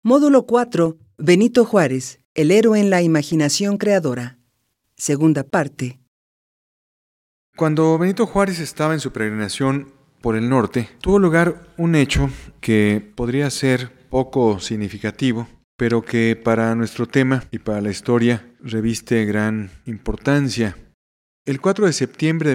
Módulo 4. Benito Juárez, el héroe en la imaginación creadora. Segunda parte. Cuando Benito Juárez estaba en su peregrinación por el norte, tuvo lugar un hecho que podría ser poco significativo, pero que para nuestro tema y para la historia reviste gran importancia. El 4 de septiembre de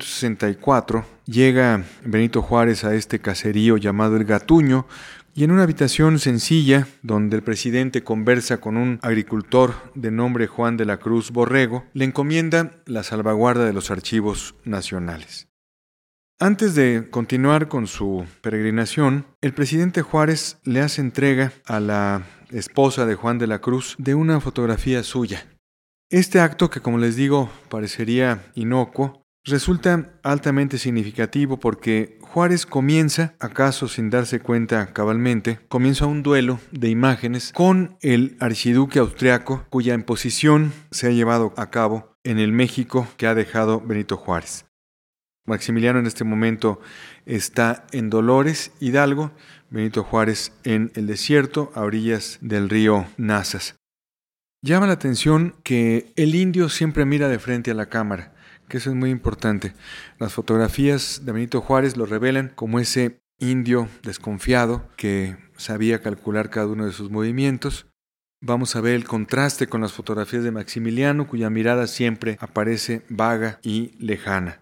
1864 llega Benito Juárez a este caserío llamado El Gatuño, y en una habitación sencilla, donde el presidente conversa con un agricultor de nombre Juan de la Cruz Borrego, le encomienda la salvaguarda de los archivos nacionales. Antes de continuar con su peregrinación, el presidente Juárez le hace entrega a la esposa de Juan de la Cruz de una fotografía suya. Este acto, que como les digo parecería inocuo, resulta altamente significativo porque Juárez comienza, acaso sin darse cuenta cabalmente, comienza un duelo de imágenes con el archiduque austriaco cuya imposición se ha llevado a cabo en el México que ha dejado Benito Juárez. Maximiliano en este momento está en Dolores, Hidalgo, Benito Juárez en el desierto a orillas del río Nazas. Llama la atención que el indio siempre mira de frente a la cámara, que eso es muy importante. Las fotografías de Benito Juárez lo revelan como ese indio desconfiado que sabía calcular cada uno de sus movimientos. Vamos a ver el contraste con las fotografías de Maximiliano, cuya mirada siempre aparece vaga y lejana.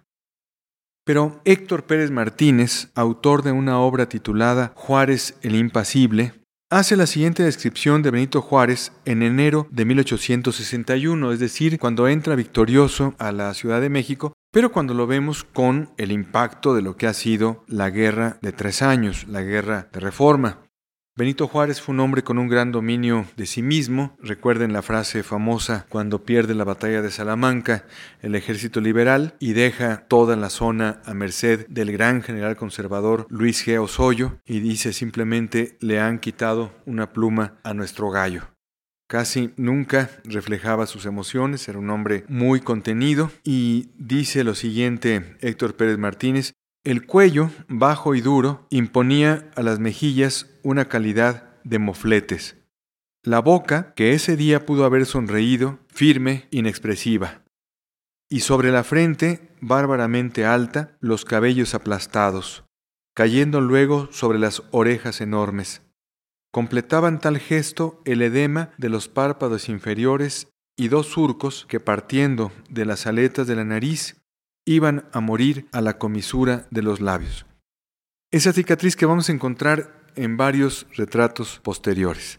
Pero Héctor Pérez Martínez, autor de una obra titulada Juárez el Impasible, hace la siguiente descripción de Benito Juárez en enero de 1861, es decir, cuando entra victorioso a la Ciudad de México, pero cuando lo vemos con el impacto de lo que ha sido la Guerra de 3 años, la Guerra de Reforma. Benito Juárez fue un hombre con un gran dominio de sí mismo. Recuerden la frase famosa cuando pierde la batalla de Salamanca, el ejército liberal, y deja toda la zona a merced del gran general conservador Luis G. Osoyo, y dice simplemente: le han quitado una pluma a nuestro gallo. Casi nunca reflejaba sus emociones, era un hombre muy contenido, y dice lo siguiente Héctor Pérez Martínez: el cuello, bajo y duro, imponía a las mejillas una calidad de mofletes. La boca, que ese día pudo haber sonreído, firme, inexpresiva. Y sobre la frente, bárbaramente alta, los cabellos aplastados, cayendo luego sobre las orejas enormes. Completaban tal gesto el edema de los párpados inferiores y 2 surcos que, partiendo de las aletas de la nariz, iban a morir a la comisura de los labios. Esa cicatriz que vamos a encontrar en varios retratos posteriores.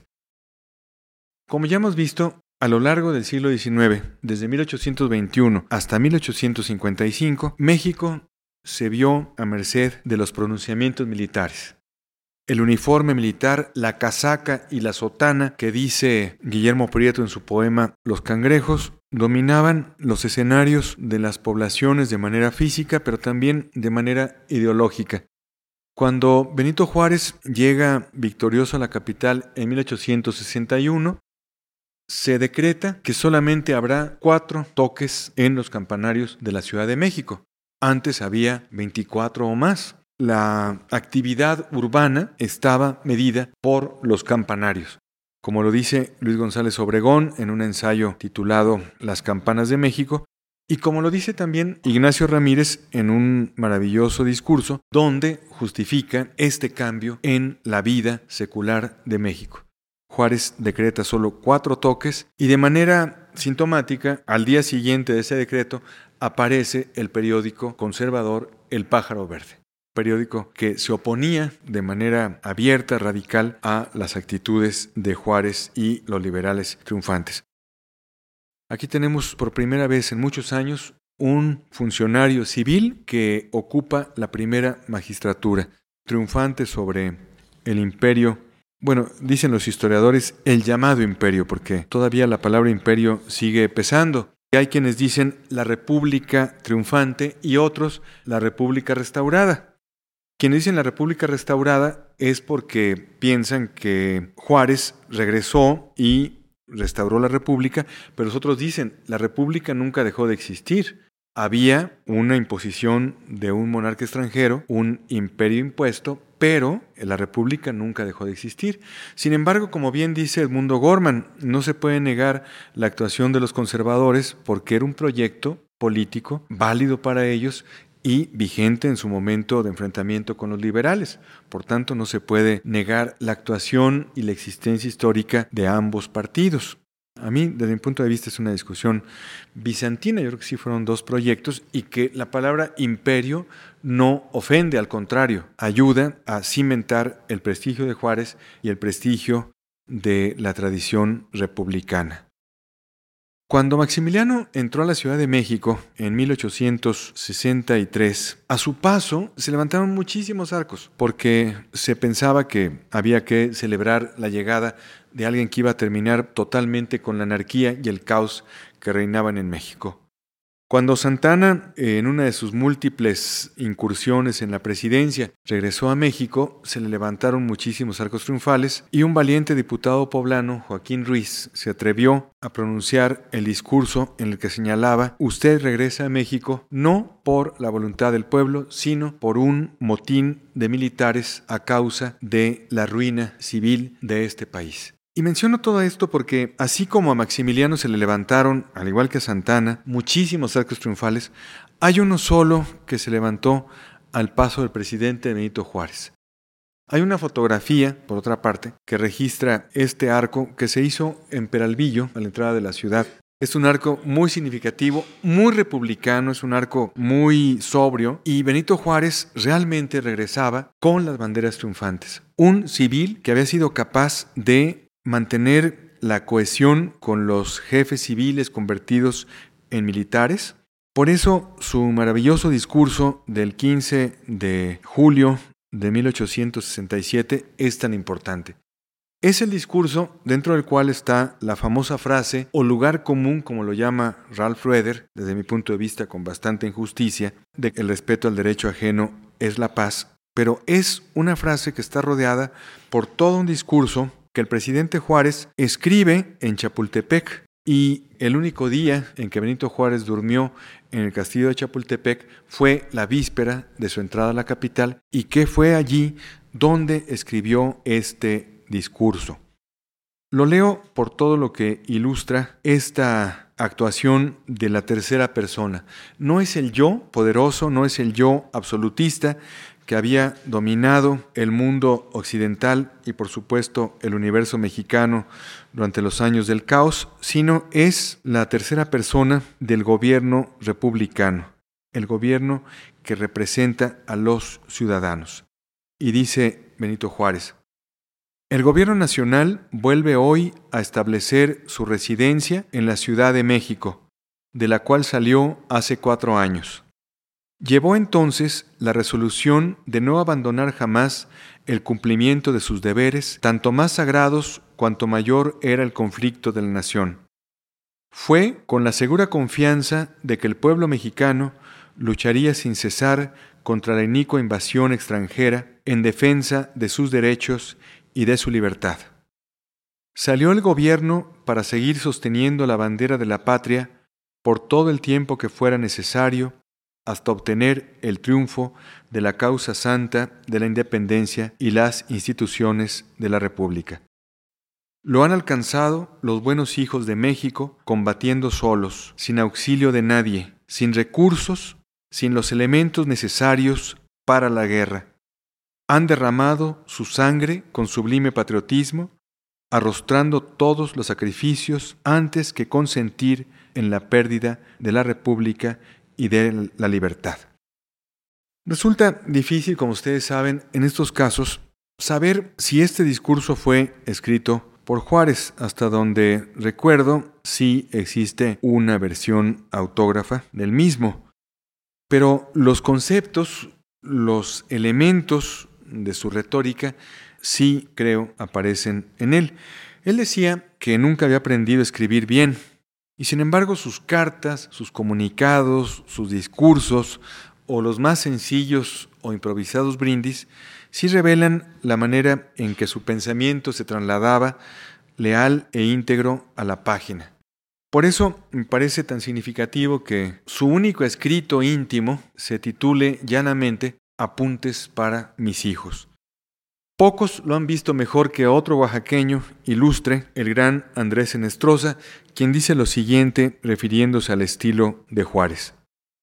Como ya hemos visto, a lo largo del siglo XIX, desde 1821 hasta 1855, México se vio a merced de los pronunciamientos militares. El uniforme militar, la casaca y la sotana que dice Guillermo Prieto en su poema Los Cangrejos, dominaban los escenarios de las poblaciones de manera física, pero también de manera ideológica. Cuando Benito Juárez llega victorioso a la capital en 1861, se decreta que solamente habrá 4 toques en los campanarios de la Ciudad de México. Antes había 24 o más. La actividad urbana estaba medida por los campanarios. Como lo dice Luis González Obregón en un ensayo titulado Las campanas de México, y como lo dice también Ignacio Ramírez en un maravilloso discurso donde justifica este cambio en la vida secular de México. Juárez decreta solo 4 toques y de manera sintomática, al día siguiente de ese decreto, aparece el periódico conservador El Pájaro Verde, periódico que se oponía de manera abierta, radical, a las actitudes de Juárez y los liberales triunfantes. Aquí tenemos por primera vez en muchos años un funcionario civil que ocupa la primera magistratura, triunfante sobre el imperio. Bueno, dicen los historiadores el llamado imperio, porque todavía la palabra imperio sigue pesando. Hay quienes dicen la república triunfante y otros la república restaurada. Quienes dicen la República Restaurada es porque piensan que Juárez regresó y restauró la República, pero los otros dicen la República nunca dejó de existir. Había una imposición de un monarca extranjero, un imperio impuesto, pero la república nunca dejó de existir. Sin embargo, como bien dice Edmundo Gorman, no se puede negar la actuación de los conservadores porque era un proyecto político válido para ellos y vigente en su momento de enfrentamiento con los liberales. Por tanto, no se puede negar la actuación y la existencia histórica de ambos partidos. A mí, desde mi punto de vista, es una discusión bizantina. Yo creo que sí fueron dos proyectos y que la palabra imperio no ofende, al contrario, ayuda a cimentar el prestigio de Juárez y el prestigio de la tradición republicana. Cuando Maximiliano entró a la Ciudad de México en 1863, a su paso se levantaron muchísimos arcos, porque se pensaba que había que celebrar la llegada de alguien que iba a terminar totalmente con la anarquía y el caos que reinaban en México. Cuando Santa Anna, en una de sus múltiples incursiones en la presidencia, regresó a México, se le levantaron muchísimos arcos triunfales y un valiente diputado poblano, Joaquín Ruiz, se atrevió a pronunciar el discurso en el que señalaba: usted regresa a México no por la voluntad del pueblo, sino por un motín de militares a causa de la ruina civil de este país. Y menciono todo esto porque, así como a Maximiliano se le levantaron, al igual que a Santa Anna, muchísimos arcos triunfales, hay uno solo que se levantó al paso del presidente Benito Juárez. Hay una fotografía, por otra parte, que registra este arco que se hizo en Peralvillo, a la entrada de la ciudad. Es un arco muy significativo, muy republicano, es un arco muy sobrio, y Benito Juárez realmente regresaba con las banderas triunfantes. Un civil que había sido capaz de mantener la cohesión con los jefes civiles convertidos en militares. Por eso su maravilloso discurso del 15 de julio de 1867 es tan importante. Es el discurso dentro del cual está la famosa frase o lugar común, como lo llama Ralph Roeder, desde mi punto de vista con bastante injusticia, de que el respeto al derecho ajeno es la paz, pero es una frase que está rodeada por todo un discurso que el presidente Juárez escribe en Chapultepec, y el único día en que Benito Juárez durmió en el castillo de Chapultepec fue la víspera de su entrada a la capital, y que fue allí donde escribió este discurso. Lo leo por todo lo que ilustra esta actuación de la tercera persona. No es el yo poderoso, no es el yo absolutista que había dominado el mundo occidental y por supuesto el universo mexicano durante los años del caos, sino es la tercera persona del gobierno republicano, el gobierno que representa a los ciudadanos. Y dice Benito Juárez: el gobierno nacional vuelve hoy a establecer su residencia en la Ciudad de México, de la cual salió hace 4 años. Llevó entonces la resolución de no abandonar jamás el cumplimiento de sus deberes, tanto más sagrados cuanto mayor era el conflicto de la nación. Fue con la segura confianza de que el pueblo mexicano lucharía sin cesar contra la inicua invasión extranjera en defensa de sus derechos y de su libertad. Salió el gobierno para seguir sosteniendo la bandera de la patria por todo el tiempo que fuera necesario, hasta obtener el triunfo de la causa santa de la independencia y las instituciones de la República. Lo han alcanzado los buenos hijos de México, combatiendo solos, sin auxilio de nadie, sin recursos, sin los elementos necesarios para la guerra. Han derramado su sangre con sublime patriotismo, arrostrando todos los sacrificios antes que consentir en la pérdida de la República y de la libertad. Resulta difícil, como ustedes saben, en estos casos, saber si este discurso fue escrito por Juárez. Hasta donde recuerdo, sí existe una versión autógrafa del mismo. Pero los conceptos, los elementos de su retórica, sí creo aparecen en él. Él decía que nunca había aprendido a escribir bien. Y sin embargo sus cartas, sus comunicados, sus discursos o los más sencillos o improvisados brindis sí revelan la manera en que su pensamiento se trasladaba leal e íntegro a la página. Por eso me parece tan significativo que su único escrito íntimo se titule llanamente Apuntes para mis hijos. Pocos lo han visto mejor que otro oaxaqueño ilustre, el gran Andrés Enestrosa, quien dice lo siguiente refiriéndose al estilo de Juárez.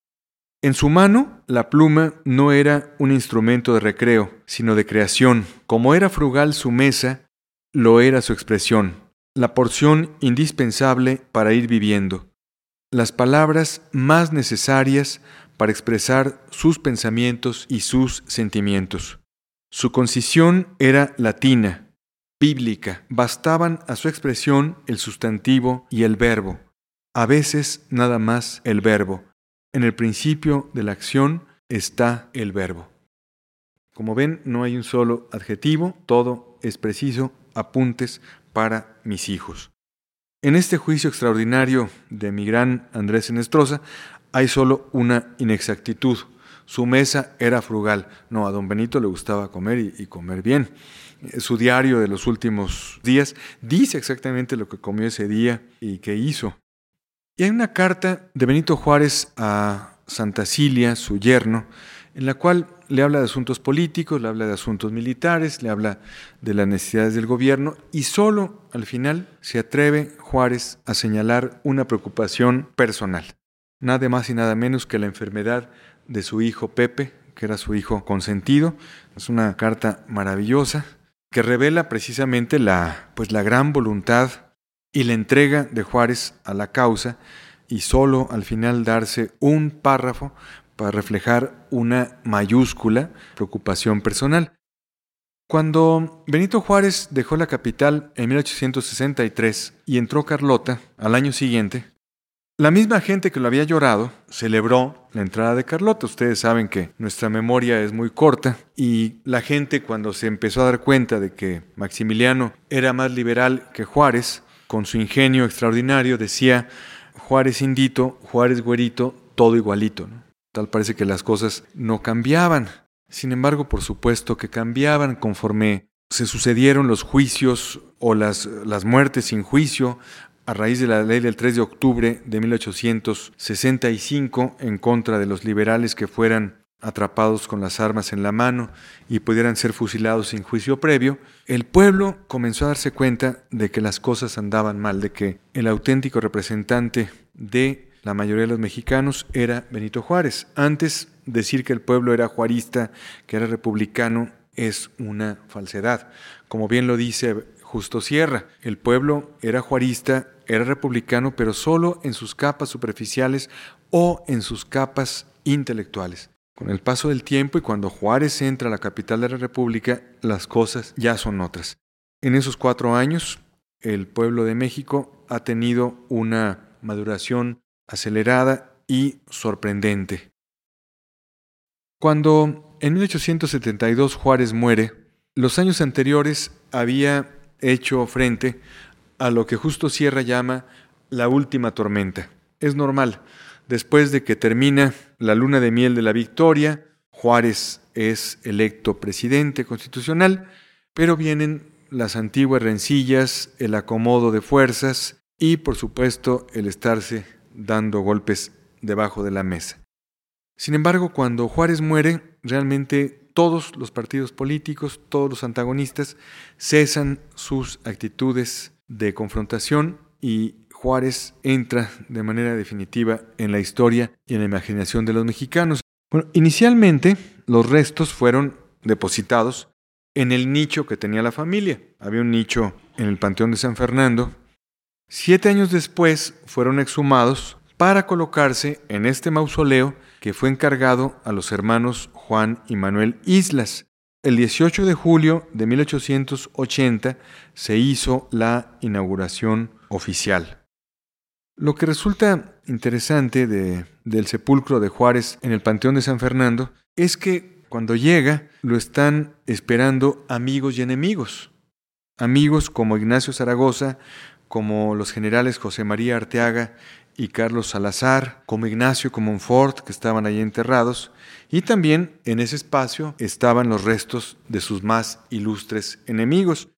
En su mano, la pluma no era un instrumento de recreo, sino de creación. Como era frugal su mesa, lo era su expresión, la porción indispensable para ir viviendo, las palabras más necesarias para expresar sus pensamientos y sus sentimientos. Su concisión era latina, bíblica, bastaban a su expresión el sustantivo y el verbo, a veces nada más el verbo. En el principio de la acción está el verbo. Como ven, no hay un solo adjetivo, todo es preciso, apuntes para mis hijos. En este juicio extraordinario de mi gran Andrés Enestrosa hay solo una inexactitud. Su mesa era frugal. No, a don Benito le gustaba comer y comer bien. Su diario de los últimos días dice exactamente lo que comió ese día y qué hizo. Y hay una carta de Benito Juárez a Santa Cilia, su yerno, en la cual le habla de asuntos políticos, le habla de asuntos militares, le habla de las necesidades del gobierno y solo al final se atreve Juárez a señalar una preocupación personal. Nada más y nada menos que la enfermedad de su hijo Pepe, que era su hijo consentido. Es una carta maravillosa que revela precisamente la gran voluntad y la entrega de Juárez a la causa y solo al final darse un párrafo para reflejar una mayúscula preocupación personal. Cuando Benito Juárez dejó la capital en 1863 y entró Carlota al año siguiente, la misma gente que lo había llorado celebró la entrada de Carlota. Ustedes saben que nuestra memoria es muy corta y la gente cuando se empezó a dar cuenta de que Maximiliano era más liberal que Juárez, con su ingenio extraordinario decía Juárez indito, Juárez güerito, todo igualito, ¿no? Tal parece que las cosas no cambiaban. Sin embargo, por supuesto que cambiaban conforme se sucedieron los juicios o las muertes sin juicio a raíz de la ley del 3 de octubre de 1865 en contra de los liberales que fueran atrapados con las armas en la mano y pudieran ser fusilados sin juicio previo. El pueblo comenzó a darse cuenta de que las cosas andaban mal, de que el auténtico representante de la mayoría de los mexicanos era Benito Juárez. Antes, decir que el pueblo era juarista, que era republicano, es una falsedad. Como bien lo dice Justo Sierra, el pueblo era juarista, era republicano, pero solo en sus capas superficiales o en sus capas intelectuales. Con el paso del tiempo y cuando Juárez entra a la capital de la República, las cosas ya son otras. En esos 4 años, el pueblo de México ha tenido una maduración acelerada y sorprendente. Cuando en 1872 Juárez muere, los años anteriores había hecho frente a lo que Justo Sierra llama la última tormenta. Es normal. Después de que termina la luna de miel de la victoria, Juárez es electo presidente constitucional, pero vienen las antiguas rencillas, el acomodo de fuerzas y, por supuesto, el estarse dando golpes debajo de la mesa. Sin embargo, cuando Juárez muere, realmente todos los partidos políticos, todos los antagonistas, cesan sus actitudes de confrontación y Juárez entra de manera definitiva en la historia y en la imaginación de los mexicanos. Bueno, inicialmente los restos fueron depositados en el nicho que tenía la familia. Había un nicho en el Panteón de San Fernando. 7 años después fueron exhumados para colocarse en este mausoleo que fue encargado a los hermanos Juan y Manuel Islas. El 18 de julio de 1880 se hizo la inauguración oficial. Lo que resulta interesante del sepulcro de Juárez en el Panteón de San Fernando es que cuando llega lo están esperando amigos y enemigos. Amigos como Ignacio Zaragoza, como los generales José María Arteaga y Carlos Salazar, como Ignacio Comonfort, que estaban allí enterrados, y también en ese espacio estaban los restos de sus más ilustres enemigos.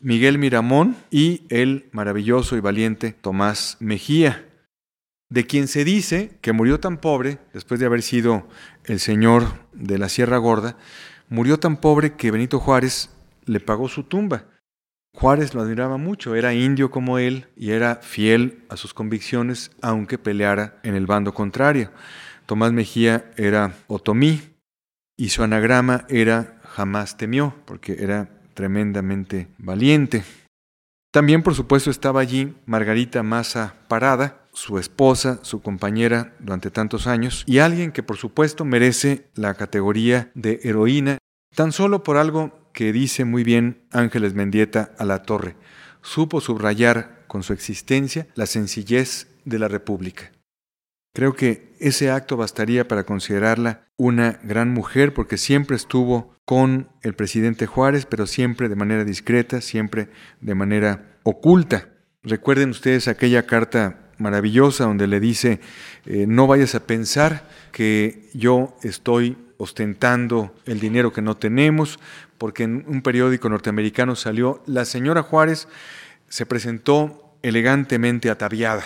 Miguel Miramón y el maravilloso y valiente Tomás Mejía, de quien se dice que murió tan pobre, después de haber sido el señor de la Sierra Gorda, murió tan pobre que Benito Juárez le pagó su tumba. Juárez lo admiraba mucho, era indio como él y era fiel a sus convicciones, aunque peleara en el bando contrario. Tomás Mejía era otomí y su anagrama era jamás temió, porque era tremendamente valiente. También, por supuesto, estaba allí Margarita Maza Parada, su esposa, su compañera durante tantos años, y alguien que, por supuesto, merece la categoría de heroína, tan solo por algo que dice muy bien Ángeles Mendieta Alatorre: supo subrayar con su existencia la sencillez de la República. Creo que ese acto bastaría para considerarla una gran mujer, porque siempre estuvo con el presidente Juárez, pero siempre de manera discreta, siempre de manera oculta. Recuerden ustedes aquella carta maravillosa donde le dice: no vayas a pensar que yo estoy ostentando el dinero que no tenemos, porque en un periódico norteamericano salió: la señora Juárez se presentó elegantemente ataviada.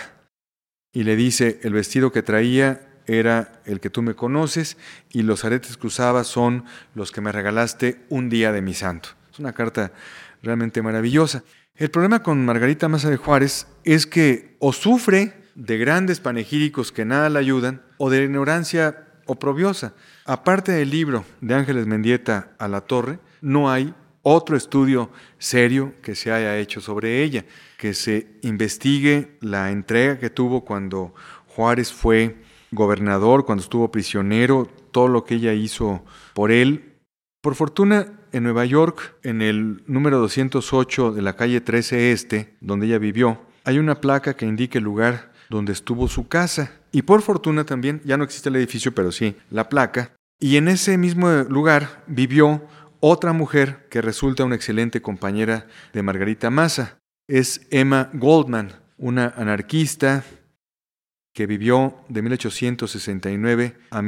Y le dice: el vestido que traía era el que tú me conoces y los aretes que usaba son los que me regalaste un día de mi santo. Es una carta realmente maravillosa. El problema con Margarita Maza de Juárez es que o sufre de grandes panegíricos que nada le ayudan, o de ignorancia oprobiosa. Aparte del libro de Ángeles Mendieta Alatorre, no hay otro estudio serio que se haya hecho sobre ella, que se investigue la entrega que tuvo cuando Juárez fue gobernador, cuando estuvo prisionero, todo lo que ella hizo por él. Por fortuna, en Nueva York, en el número 208 de la calle 13 Este, donde ella vivió, hay una placa que indica el lugar donde estuvo su casa. Y por fortuna también, ya no existe el edificio, pero sí la placa. Y en ese mismo lugar vivió otra mujer que resulta una excelente compañera de Margarita Maza. Es Emma Goldman, una anarquista que vivió de 1869 a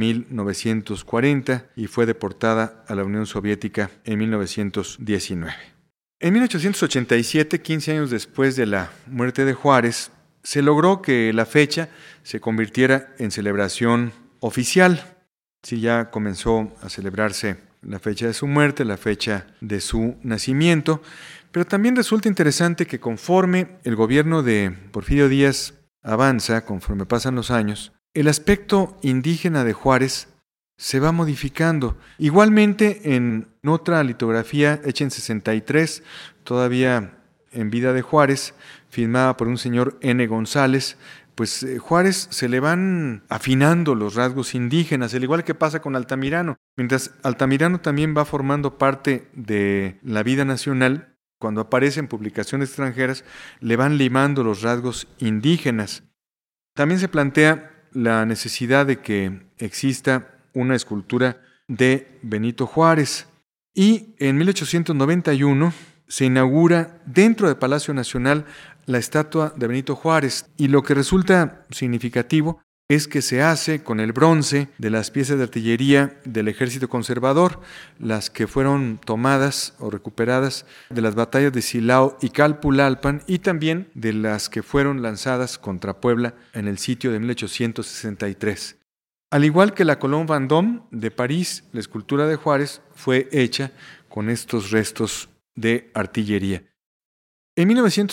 1940 y fue deportada a la Unión Soviética en 1919. En 1887, 15 años después de la muerte de Juárez, se logró que la fecha se convirtiera en celebración oficial. Sí, ya comenzó a celebrarse la fecha de su muerte, la fecha de su nacimiento, pero también resulta interesante que conforme el gobierno de Porfirio Díaz avanza, conforme pasan los años, el aspecto indígena de Juárez se va modificando. Igualmente, en otra litografía hecha en 63, todavía en vida de Juárez, firmada por un señor N. González, pues Juárez se le van afinando los rasgos indígenas, al igual que pasa con Altamirano. Mientras Altamirano también va formando parte de la vida nacional, cuando aparece en publicaciones extranjeras, le van limando los rasgos indígenas. También se plantea la necesidad de que exista una escultura de Benito Juárez. Y en 1891 se inaugura dentro del Palacio Nacional la estatua de Benito Juárez, y lo que resulta significativo es que se hace con el bronce de las piezas de artillería del ejército conservador, las que fueron tomadas o recuperadas de las batallas de Silao y Calpulalpan, y también de las que fueron lanzadas contra Puebla en el sitio de 1863. Al igual que la Colonne Vendôme de París, la escultura de Juárez fue hecha con estos restos de artillería. En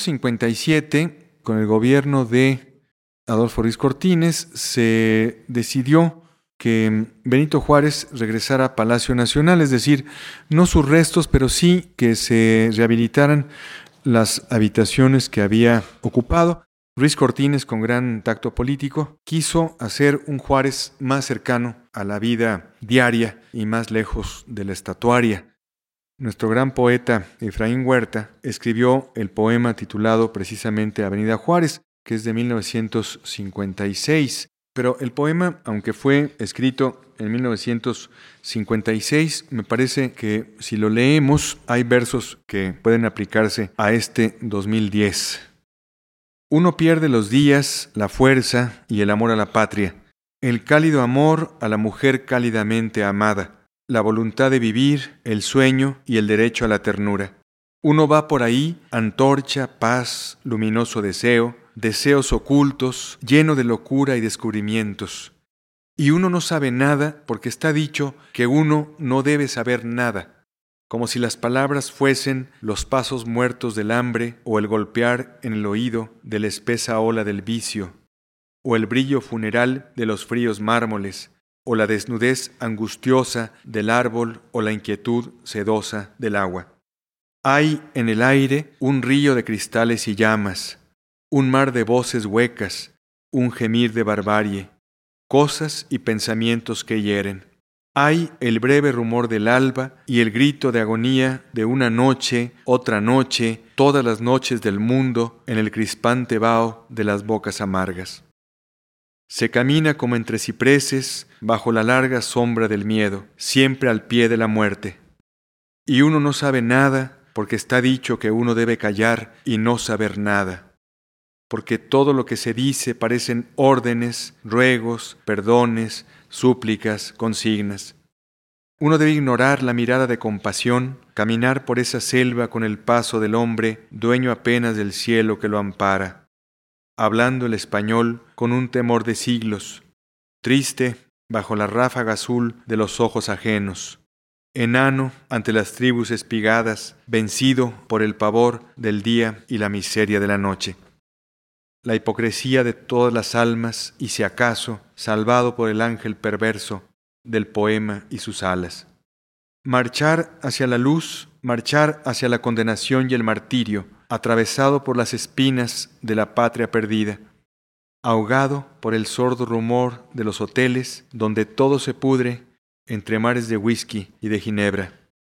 1957, con el gobierno de Adolfo Ruiz Cortines, se decidió que Benito Juárez regresara a Palacio Nacional, es decir, no sus restos, pero sí que se rehabilitaran las habitaciones que había ocupado. Ruiz Cortines, con gran tacto político, quiso hacer un Juárez más cercano a la vida diaria y más lejos de la estatuaria. Nuestro gran poeta Efraín Huerta escribió el poema titulado precisamente Avenida Juárez, que es de 1956. Pero el poema, aunque fue escrito en 1956, me parece que si lo leemos hay versos que pueden aplicarse a este 2010. Uno pierde los días, la fuerza y el amor a la patria, el cálido amor a la mujer cálidamente amada, la voluntad de vivir, el sueño y el derecho a la ternura. Uno va por ahí, antorcha, paz, luminoso deseo, deseos ocultos, lleno de locura y descubrimientos. Y uno no sabe nada porque está dicho que uno no debe saber nada, como si las palabras fuesen los pasos muertos del hambre o el golpear en el oído de la espesa ola del vicio, o el brillo funeral de los fríos mármoles, o la desnudez angustiosa del árbol o la inquietud sedosa del agua. Hay en el aire un río de cristales y llamas, un mar de voces huecas, un gemir de barbarie, cosas y pensamientos que hieren. Hay el breve rumor del alba y el grito de agonía de una noche, otra noche, todas las noches del mundo en el crispante vaho de las bocas amargas. Se camina como entre cipreses bajo la larga sombra del miedo, siempre al pie de la muerte. Y uno no sabe nada porque está dicho que uno debe callar y no saber nada. Porque todo lo que se dice parecen órdenes, ruegos, perdones, súplicas, consignas. Uno debe ignorar la mirada de compasión, caminar por esa selva con el paso del hombre, dueño apenas del cielo que lo ampara, hablando el español con un temor de siglos, triste bajo la ráfaga azul de los ojos ajenos, enano ante las tribus espigadas, vencido por el pavor del día y la miseria de la noche. La hipocresía de todas las almas y si acaso salvado por el ángel perverso del poema y sus alas. Marchar hacia la luz, marchar hacia la condenación y el martirio, atravesado por las espinas de la patria perdida, ahogado por el sordo rumor de los hoteles donde todo se pudre entre mares de whisky y de ginebra.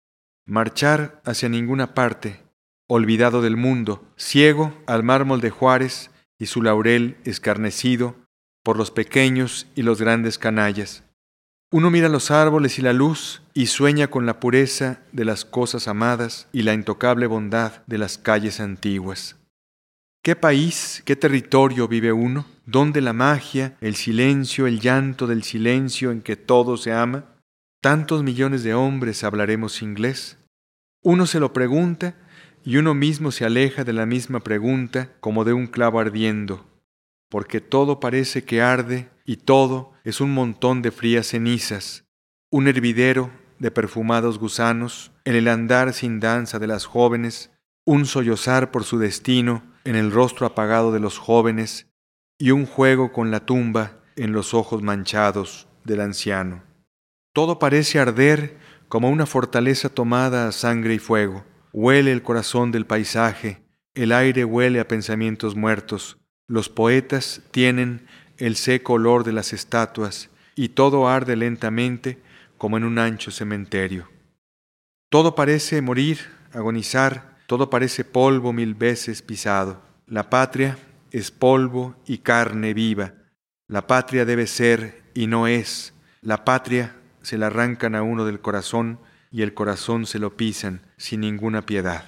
Marchar hacia ninguna parte, olvidado del mundo, ciego al mármol de Juárez y su laurel escarnecido por los pequeños y los grandes canallas. Uno mira los árboles y la luz y sueña con la pureza de las cosas amadas y la intocable bondad de las calles antiguas. ¿Qué país, qué territorio vive uno? ¿Dónde la magia, el silencio, el llanto del silencio en que todo se ama? ¿Tantos millones de hombres hablaremos inglés? Uno se lo pregunta y uno mismo se aleja de la misma pregunta como de un clavo ardiendo, porque todo parece que arde y todo es un montón de frías cenizas, un hervidero de perfumados gusanos en el andar sin danza de las jóvenes, un sollozar por su destino en el rostro apagado de los jóvenes y un juego con la tumba en los ojos manchados del anciano. Todo parece arder como una fortaleza tomada a sangre y fuego. Huele el corazón del paisaje, el aire huele a pensamientos muertos, los poetas tienen el seco olor de las estatuas y todo arde lentamente como en un ancho cementerio. Todo parece morir, agonizar, todo parece polvo 1000 veces pisado. La patria es polvo y carne viva. La patria debe ser y no es. La patria se la arrancan a uno del corazón y el corazón se lo pisan sin ninguna piedad.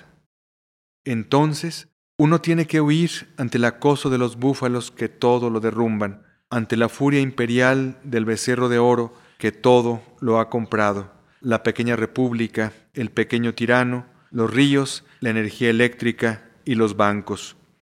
Entonces, uno tiene que huir ante el acoso de los búfalos que todo lo derrumban, ante la furia imperial del becerro de oro que todo lo ha comprado, la pequeña república, el pequeño tirano, los ríos, la energía eléctrica y los bancos.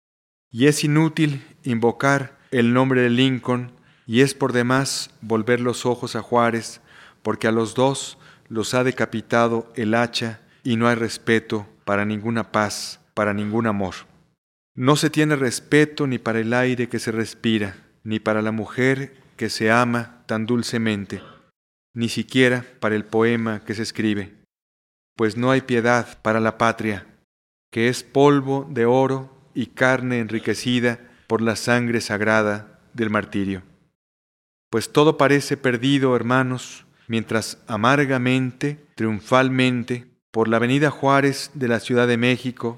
Y es inútil invocar el nombre de Lincoln y es por demás volver los ojos a Juárez, porque a los dos los ha decapitado el hacha y no hay respeto para ninguna paz, para ningún amor. No se tiene respeto ni para el aire que se respira, ni para la mujer que se ama tan dulcemente, ni siquiera para el poema que se escribe. Pues no hay piedad para la patria, que es polvo de oro y carne enriquecida por la sangre sagrada del martirio. Pues todo parece perdido, hermanos, mientras amargamente, triunfalmente, por la avenida Juárez de la Ciudad de México,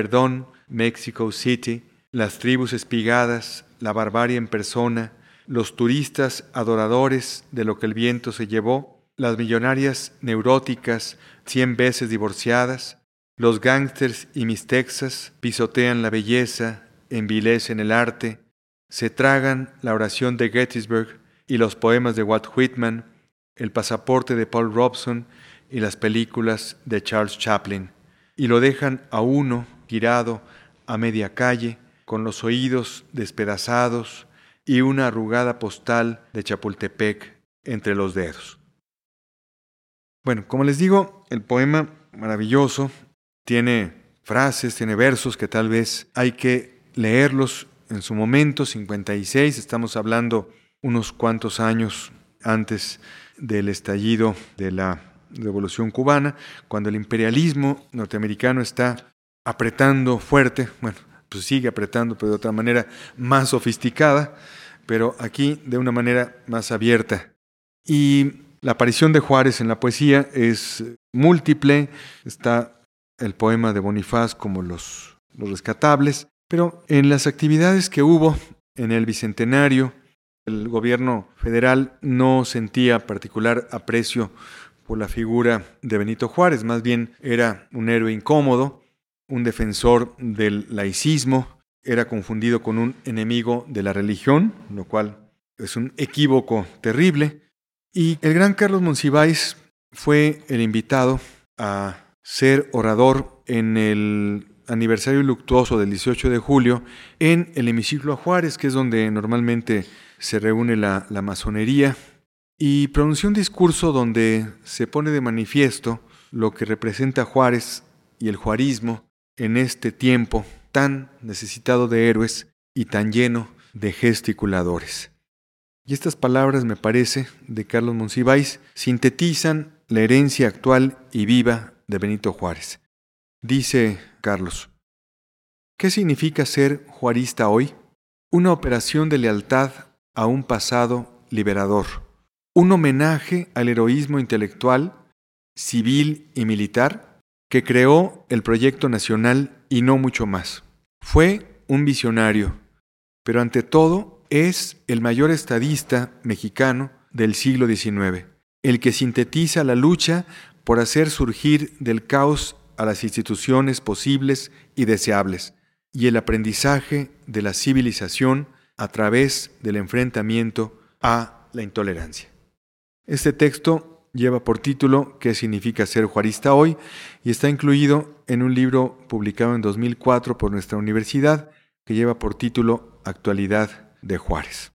Mexico City, las tribus espigadas, la barbarie en persona, los turistas adoradores de lo que el viento se llevó, las millonarias neuróticas 100 veces divorciadas, los gángsters y mis Texas pisotean la belleza, envilecen el arte, se tragan la oración de Gettysburg y los poemas de Walt Whitman, el pasaporte de Paul Robeson y las películas de Charles Chaplin. y lo dejan a uno tirado a media calle, con los oídos despedazados y una arrugada postal de Chapultepec entre los dedos. Bueno, como les digo, el poema maravilloso tiene frases, tiene versos que tal vez hay que leerlos en su momento, 56, estamos hablando unos cuantos años antes del estallido de la Revolución Cubana, cuando el imperialismo norteamericano está apretando fuerte, bueno, pues sigue apretando, pero de otra manera más sofisticada, pero aquí de una manera más abierta. Y la aparición de Juárez en la poesía es múltiple, está el poema de Bonifaz como los rescatables, pero en las actividades que hubo en el Bicentenario, el gobierno federal no sentía particular aprecio por la figura de Benito Juárez, más bien era un héroe incómodo, un defensor del laicismo, era confundido con un enemigo de la religión, lo cual es un equívoco terrible. Y el gran Carlos Monsiváis fue el invitado a ser orador en el aniversario luctuoso del 18 de julio en el hemiciclo a Juárez, que es donde normalmente se reúne la masonería, y pronunció un discurso donde se pone de manifiesto lo que representa Juárez y el juarismo en este tiempo tan necesitado de héroes y tan lleno de gesticuladores. Y estas palabras, me parece, de Carlos Monsiváis, sintetizan la herencia actual y viva de Benito Juárez. Dice Carlos: ¿qué significa ser juarista hoy? Una operación de lealtad a un pasado liberador, un homenaje al heroísmo intelectual, civil y militar que creó el proyecto nacional y no mucho más. Fue un visionario, pero ante todo es el mayor estadista mexicano del siglo XIX, el que sintetiza la lucha por hacer surgir del caos a las instituciones posibles y deseables, y el aprendizaje de la civilización a través del enfrentamiento a la intolerancia. Este texto lleva por título ¿Qué significa ser juarista hoy? Y está incluido en un libro publicado en 2004 por nuestra universidad que lleva por título Actualidad de Juárez.